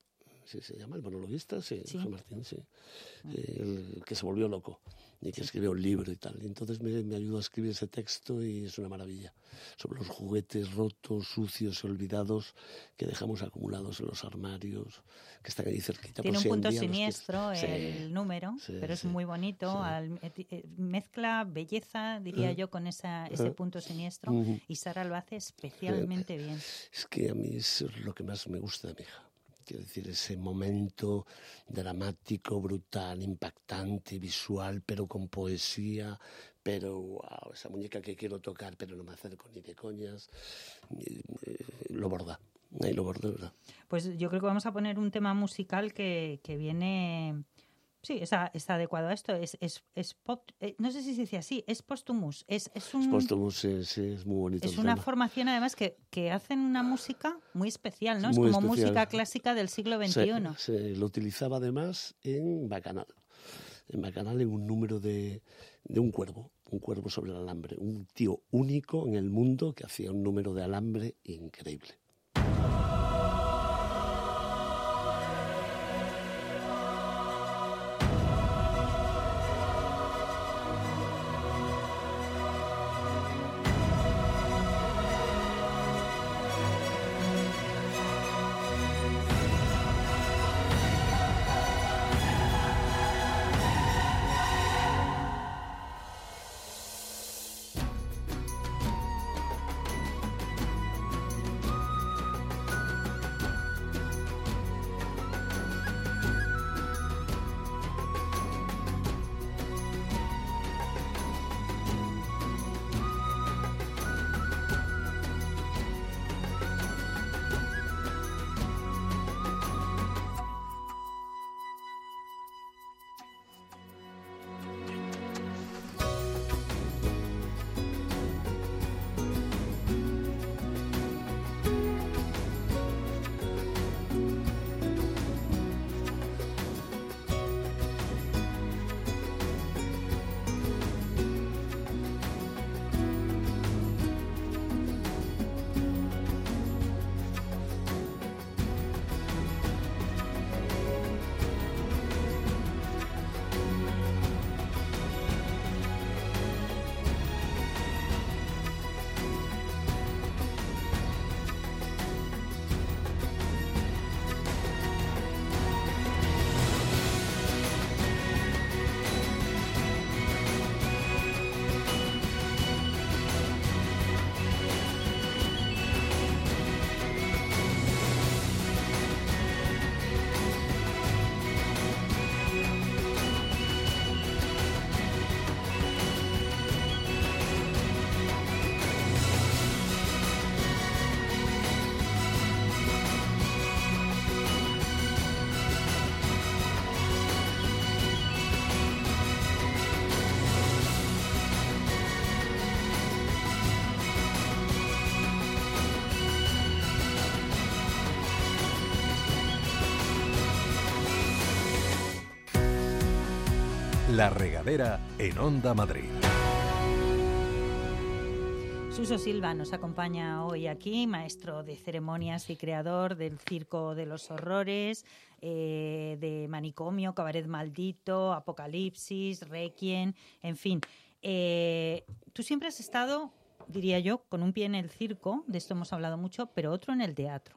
¿sí se llama? El monologuista, sí, Sí. Jorge Martín, sí. El que se volvió loco y que escribió un libro y tal. Y entonces me ayudó a escribir ese texto y es una maravilla. Sobre los juguetes rotos, sucios y olvidados que dejamos acumulados en los armarios, que están ahí cerquita. Tiene por un si punto día los siniestro quieres. el número, sí, pero es sí, muy bonito. Mezcla belleza, diría yo, con ese punto siniestro. Ujú. Y Sara lo hace especialmente bien. Es que a mí es lo que más me gusta de mi hija. Quiero decir, ese momento dramático, brutal, impactante, visual, pero con poesía, pero wow, esa muñeca que quiero tocar, pero no me acerco ni de coñas, lo borda. Ahí lo borda, ¿verdad? Pues yo creo que vamos a poner un tema musical que viene... Sí, está adecuado a esto. Es pop, no sé si se dice así, es posthumous. Es Póstumo, sí, es muy bonito. Es el una tema. formación, además, que hacen una música muy especial, ¿no? Es Muy como especial. música clásica del siglo XXI. Lo utilizaba además en Bacanal. En Bacanal, en un número de un cuervo sobre el alambre. Un tío único en el mundo que hacía un número de alambre increíble. La Regadera en Onda Madrid. Suso Silva nos acompaña hoy aquí, maestro de ceremonias y creador del Circo de los Horrores, de Manicomio, Cabaret Maldito, Apocalipsis, Requiem, en fin. Tú siempre has estado, diría yo, con un pie en el circo, de esto hemos hablado mucho, pero otro en el teatro.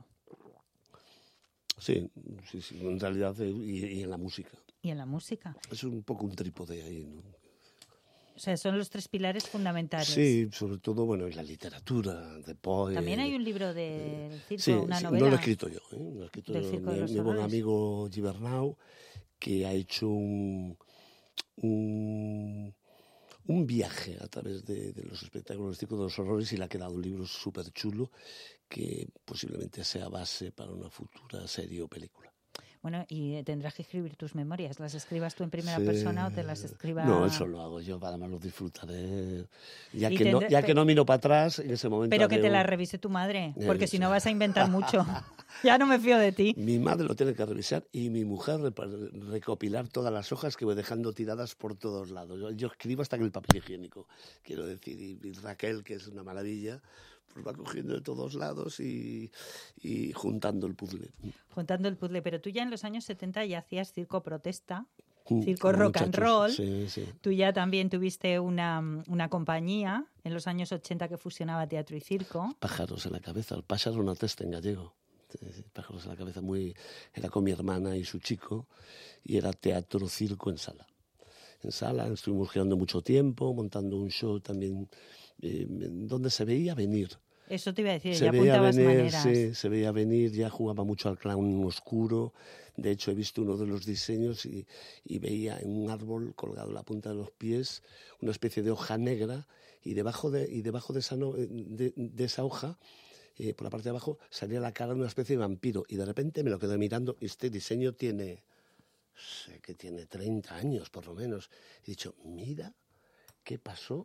Sí, en realidad, y en la música. Y en la música. Es un poco un trípode ahí, ¿no? O sea, son los tres pilares fundamentales. Sí, sobre todo, bueno, en la literatura, de Poe. También hay un libro del circo, Sí, una sí, novela. no lo he escrito yo, ¿eh? Lo he escrito Del Circo de los mi buen Horrores. amigo Gibernau, que ha hecho un viaje a través de los espectáculos del Circo de los Horrores y le ha quedado un libro súper chulo que posiblemente sea base para una futura serie o película. Bueno, y tendrás que escribir tus memorias. ¿Las escribas tú en primera Sí. persona o te las escriba...? No, eso lo hago yo, además lo disfrutaré. Ya Y que no miro para atrás, en ese momento. Pero que haré te la un- revise tu madre, porque si Eso. no vas a inventar mucho. Ya no me fío de ti. Mi madre lo tiene que revisar y mi mujer recopilar todas las hojas que voy dejando tiradas por todos lados. Yo escribo hasta en el papel higiénico, quiero decir. Y Raquel, que es una maravilla, pues va cogiendo de todos lados y juntando el puzzle. Juntando el puzzle, pero tú ya en los años 70 ya hacías circo protesta, Con circo rock and roll. Sí, sí. Tú ya también tuviste una compañía en los años 80 que fusionaba teatro y circo. Pájaros en la cabeza, el pájaro na testa en gallego. Pájaros en la cabeza, era con mi hermana y su chico, y era teatro circo en sala. En sala estuvimos girando mucho tiempo, montando un show también donde se veía venir. Eso te iba a decir, Se ya veía apuntabas venir, maneras. sí, se veía venir, ya jugaba mucho al clown oscuro. De hecho, he visto uno de los diseños y veía en un árbol colgado en la punta de los pies una especie de hoja negra y debajo de esa hoja, por la parte de abajo, salía la cara de una especie de vampiro. Y de repente me lo quedé mirando y este diseño sé que tiene 30 años por lo menos. He dicho, mira, ¿qué pasó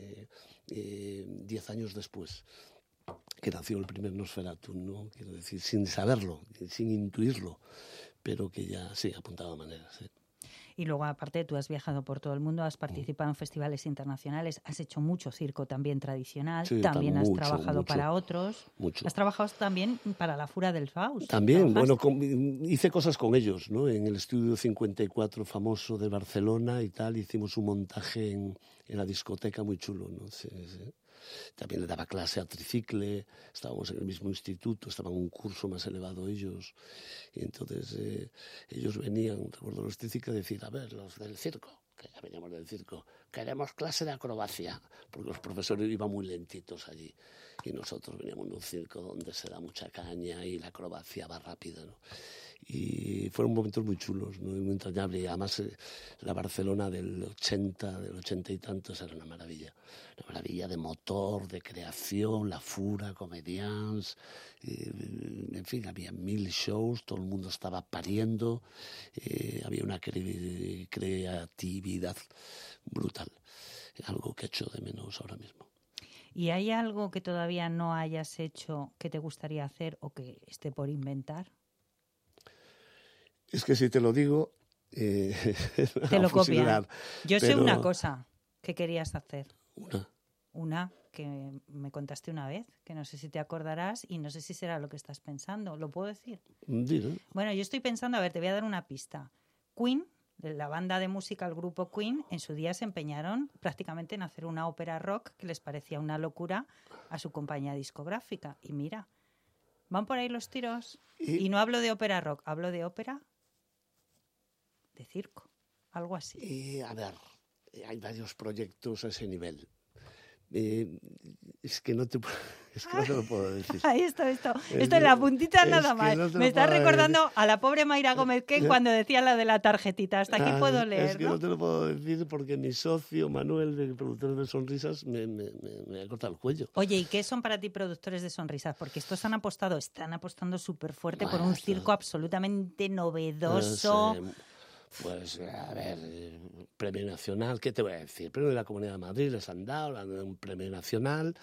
10 años después? Que nació el primer Nosferatu, ¿no? Quiero decir, sin saberlo, sin intuirlo, pero que ya sí apuntaba maneras. ¿Sí? Y luego, aparte, tú has viajado por todo el mundo, has participado en festivales internacionales, has hecho mucho circo también tradicional, Sí, también has mucho, trabajado mucho, para otros. mucho. Has trabajado también para la Fura del Faust. También, ¿Trabajaste? bueno, hice cosas con ellos, ¿no? En el Estudio 54 famoso de Barcelona y tal, hicimos un montaje en la discoteca muy chulo, ¿no? Sí, sí. También le daba clase a tricicle, estábamos en el mismo instituto, estaban en un curso más elevado ellos, y entonces ellos venían, recuerdo los tricicles, decir, a ver, los del circo, que ya veníamos del circo, queremos clase de acrobacia, porque los profesores iban muy lentitos allí, y nosotros veníamos de un circo donde se da mucha caña y la acrobacia va rápida, ¿no? Y fueron momentos muy chulos, ¿no? Y muy entrañables. Y además la Barcelona del 80 y tantos era una maravilla de motor, de creación, la Fura, comedians, en fin, había 1000 shows, todo el mundo estaba pariendo, había una creatividad brutal, algo que echo de menos ahora mismo. ¿Y hay algo que todavía no hayas hecho que te gustaría hacer o que esté por inventar? Es que si te lo digo, Te lo copian. Yo sé una cosa que querías hacer. Una que me contaste una vez, que no sé si te acordarás y no sé si será lo que estás pensando. ¿Lo puedo decir? Dile. Bueno, yo estoy pensando, a ver, te voy a dar una pista. Queen, la banda de música, el grupo Queen, en su día se empeñaron prácticamente en hacer una ópera rock que les parecía una locura a su compañía discográfica. Y mira, van por ahí los tiros. Y no hablo de ópera rock, hablo de ópera de circo, algo así. A ver, hay varios proyectos a ese nivel. Es que no te lo puedo decir. Ahí esto en la puntita nada más. No me estás recordando a la pobre Mayra Gómez que cuando decía la de la tarjetita. Hasta aquí puedo leer, es que no te lo puedo decir porque mi socio Manuel, de Productores de Sonrisas, me ha cortado el cuello. Oye, ¿y qué son para ti Productores de Sonrisas? Porque estos están apostando súper fuerte por un circo absolutamente novedoso. Pues, a ver, premio nacional, ¿qué te voy a decir? Premio de la Comunidad de Madrid les han dado un premio nacional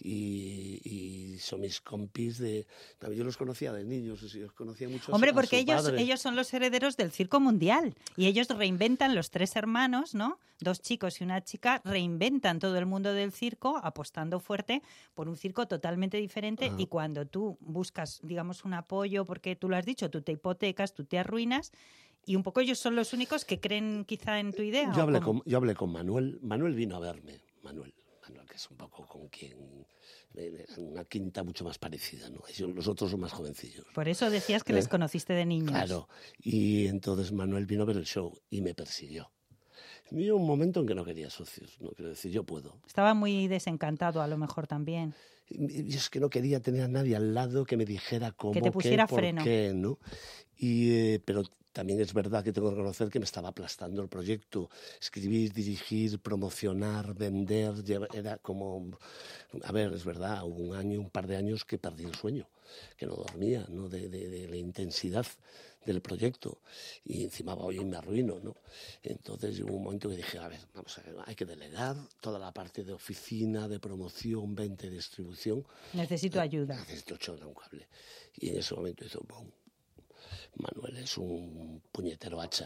y son mis compis de... Yo los conocía de niños, los conocía mucho. Hombre, a porque su padre. ellos son los herederos del circo mundial y ellos reinventan, los 3 hermanos, ¿no? 2 chicos y una chica, reinventan todo el mundo del circo apostando fuerte por un circo totalmente diferente. Y cuando tú buscas, digamos, un apoyo, porque tú lo has dicho, tú te hipotecas, tú te arruinas. Y un poco ellos son los únicos que creen quizá en tu idea. Yo hablé con Manuel. Manuel vino a verme. Manuel, que es un poco con quien... Una quinta mucho más parecida, ¿no? Los otros son más jovencillos. Por eso decías que les conociste de niños. Claro. Y entonces Manuel vino a ver el show y me persiguió. Hubo un momento en que no quería socios. No quiero decir, yo puedo. Estaba muy desencantado a lo mejor también. Y es que no quería tener a nadie al lado que me dijera cómo, que te pusiera por freno. Qué, ¿no? Pero también es verdad que tengo que reconocer que me estaba aplastando el proyecto. Escribir, dirigir, promocionar, vender, era como... A ver, es verdad, hubo un par de años que perdí el sueño, que no dormía, ¿no? De la intensidad del proyecto. Y encima hoy me arruino, ¿no? Entonces hubo un momento que dije, a ver, vamos a ver, hay que delegar toda la parte de oficina, de promoción, venta y distribución. Necesito ayuda. Necesito echar un cable. Y en ese momento hizo boom. Manuel es un puñetero hacha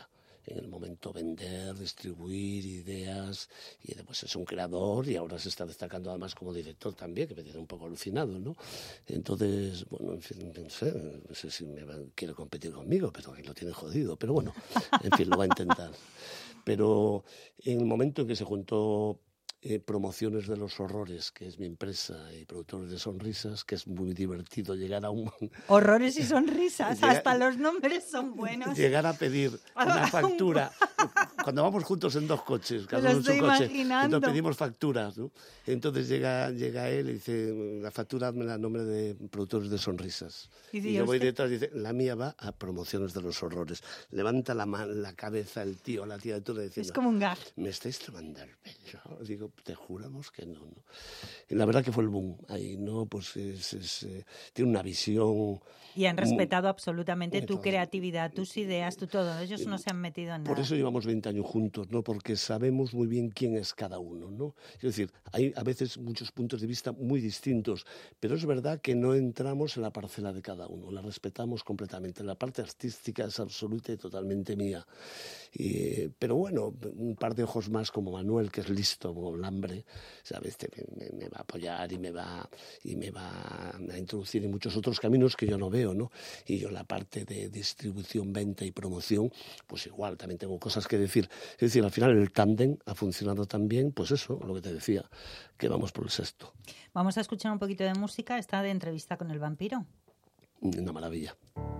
en el momento vender, distribuir ideas, y después es un creador y ahora se está destacando además como director también, que me tiene un poco alucinado, ¿no? Entonces, bueno, en fin, no sé si quiere competir conmigo, pero ahí lo tiene jodido, pero bueno, en fin, lo va a intentar. Pero en el momento en que se juntó Promociones de los Horrores, que es mi empresa, y Productores de Sonrisas, que es muy divertido llegar a un... Horrores y sonrisas, hasta los nombres son buenos. Llegar a pedir una factura, cuando vamos juntos en 2 coches, cada uno en su coche, entonces pedimos facturas, ¿no? Entonces llega él y dice, la factura me la a nombre de Productores de Sonrisas. Y yo voy detrás y dice, la mía va a Promociones de los Horrores. Levanta la cabeza el tío, la tía de todo diciendo... Es como un gag. ¿Me estáis tomando el pelo? Digo, te juramos que no. Y la verdad que fue el boom ahí, ¿no? Pues tiene una visión... Y han respetado absolutamente tu creatividad, tus ideas, tu todo. Ellos no se han metido en nada. Por eso llevamos 20 años juntos, ¿no? Porque sabemos muy bien quién es cada uno, ¿no? Es decir, hay a veces muchos puntos de vista muy distintos, pero es verdad que no entramos en la parcela de cada uno, la respetamos completamente. La parte artística es absoluta y totalmente mía. Pero bueno, un par de ojos más como Manuel, que es listo como el hambre, ¿sabes? Me va a apoyar y me va a introducir en muchos otros caminos que yo no veo, ¿no? Y yo en la parte de distribución, venta y promoción, pues igual también tengo cosas que decir. Es decir, al final el tándem ha funcionado tan bien, pues eso, lo que te decía, que vamos por el sexto. Vamos a escuchar un poquito de música, esta de Entrevista con el vampiro. Una maravilla.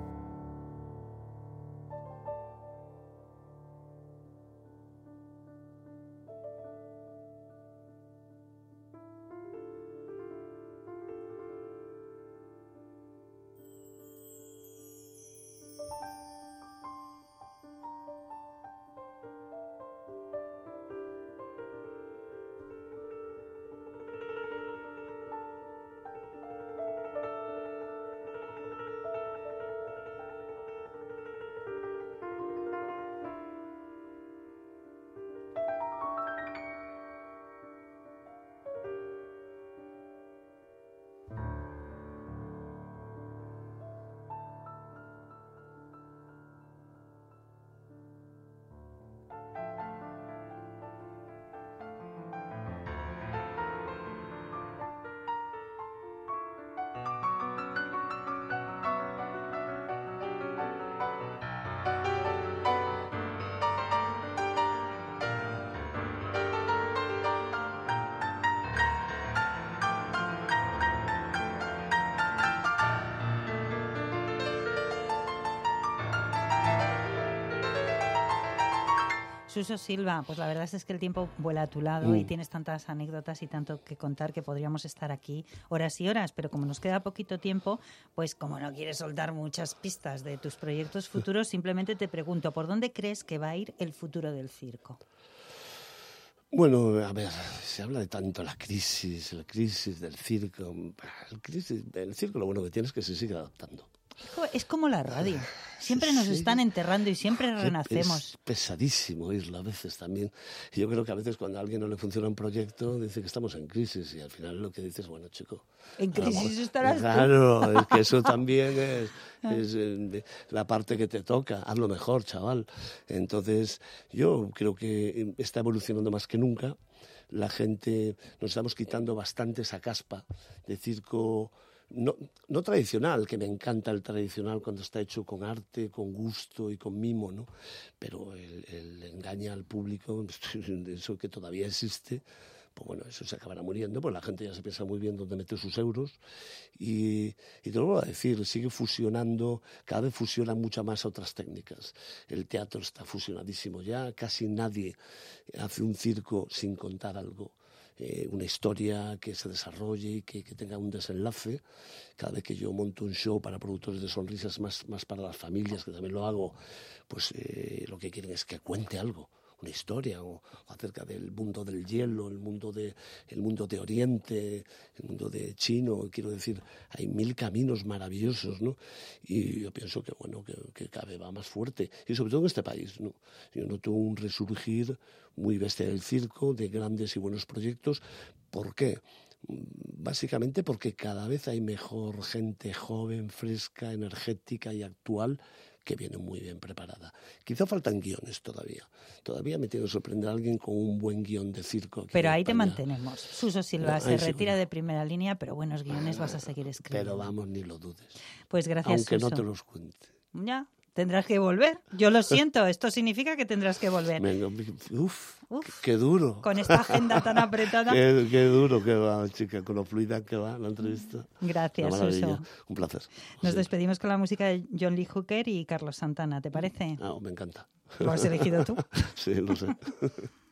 Suso Silva, pues la verdad es que el tiempo vuela a tu lado y tienes tantas anécdotas y tanto que contar que podríamos estar aquí horas y horas, pero como nos queda poquito tiempo, pues como no quieres soltar muchas pistas de tus proyectos futuros, simplemente te pregunto, ¿por dónde crees que va a ir el futuro del circo? Bueno, a ver, se habla de tanto la crisis del circo. El circo lo bueno que tiene es que se sigue adaptando. Es como la radio. Siempre nos están enterrando y siempre renacemos. Es pesadísimo oírlo a veces también. Y yo creo que a veces cuando a alguien no le funciona un proyecto, dice que estamos en crisis. Y al final lo que dices, bueno, chico... En crisis estarás Claro, tú. Es que eso también es la parte que te toca. Hazlo mejor, chaval. Entonces, yo creo que está evolucionando más que nunca. La gente, nos estamos quitando bastante esa caspa de circo... No tradicional, que me encanta el tradicional cuando está hecho con arte, con gusto y con mimo, ¿no? Pero el engaña al público, eso que todavía existe, pues bueno, eso se acabará muriendo, pues la gente ya se piensa muy bien dónde meter sus euros y te lo voy a decir, sigue fusionando, cada vez fusionan muchas más otras técnicas. El teatro está fusionadísimo ya, casi nadie hace un circo sin contar algo. Una historia que se desarrolle y que tenga un desenlace. Cada vez que yo monto un show para Productores de Sonrisas, más para las familias, que también lo hago, pues lo que quieren es que cuente algo, una historia o acerca del mundo del hielo, el mundo de Oriente, el mundo de chino. Quiero decir, hay 1000 caminos maravillosos, ¿no? Y yo pienso que bueno, que cada vez va más fuerte, y sobre todo en este país, ¿no? Yo noto un resurgir muy bestia del circo, de grandes y buenos proyectos. ¿Por qué? Básicamente porque cada vez hay mejor gente joven, fresca, energética y actual que viene muy bien preparada. Quizá faltan guiones todavía. Todavía me tiene que sorprender alguien con un buen guión de circo. Pero ahí España. te mantenemos. Suso Silva se retira sí. de primera línea, pero buenos guiones vas a seguir escribiendo. Pero vamos, ni lo dudes. Pues gracias, Aunque Suso. no te los cuente. Ya, tendrás que volver. Yo lo siento, esto significa que tendrás que volver. Venga, qué duro. Con esta agenda tan apretada. Qué duro que va, chica, con lo fluida que va la entrevista. Gracias, Una maravilla. Suso. Un placer. Nos Sí. despedimos con la música de John Lee Hooker y Carlos Santana, ¿te parece? Me encanta. Lo has elegido tú. Sí, lo sé.